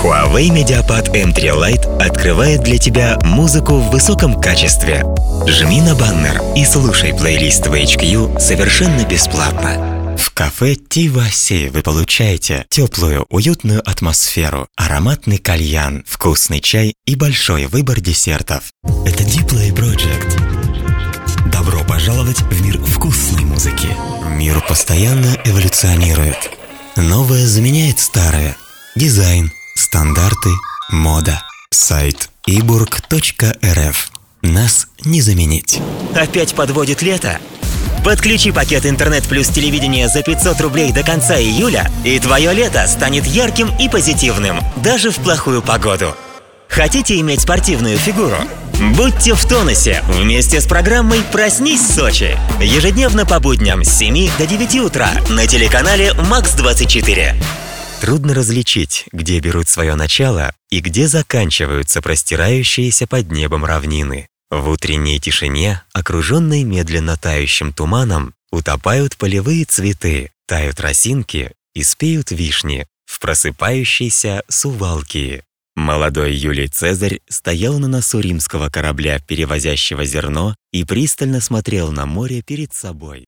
Huawei Mediapad M3 Lite открывает для тебя музыку в высоком качестве. Жми на баннер и слушай плейлист VHQ совершенно бесплатно. В кафе Тиваси вы получаете теплую, уютную атмосферу, ароматный кальян, вкусный чай и большой выбор десертов. Это Dplay Project. Добро пожаловать в мир вкусной музыки. Мир постоянно эволюционирует. Новое заменяет старое. Дизайн, стандарты, мода. Сайт iburg.rf. Нас не заменить. Опять подводит лето? Подключи пакет интернет плюс телевидение за 500 рублей до конца июля, и твое лето станет ярким и позитивным, даже в плохую погоду. Хотите иметь спортивную фигуру? Будьте в тонусе вместе с программой «Проснись, Сочи». Ежедневно по будням с 7 до 9 утра на телеканале МАКС-24. Трудно различить, где берут свое начало и где заканчиваются простирающиеся под небом равнины. В утренней тишине, окруженной медленно тающим туманом, утопают полевые цветы, тают росинки и спеют вишни в просыпающейся Сувалкии. Молодой Юлий Цезарь стоял на носу римского корабля, перевозящего зерно, и пристально смотрел на море перед собой.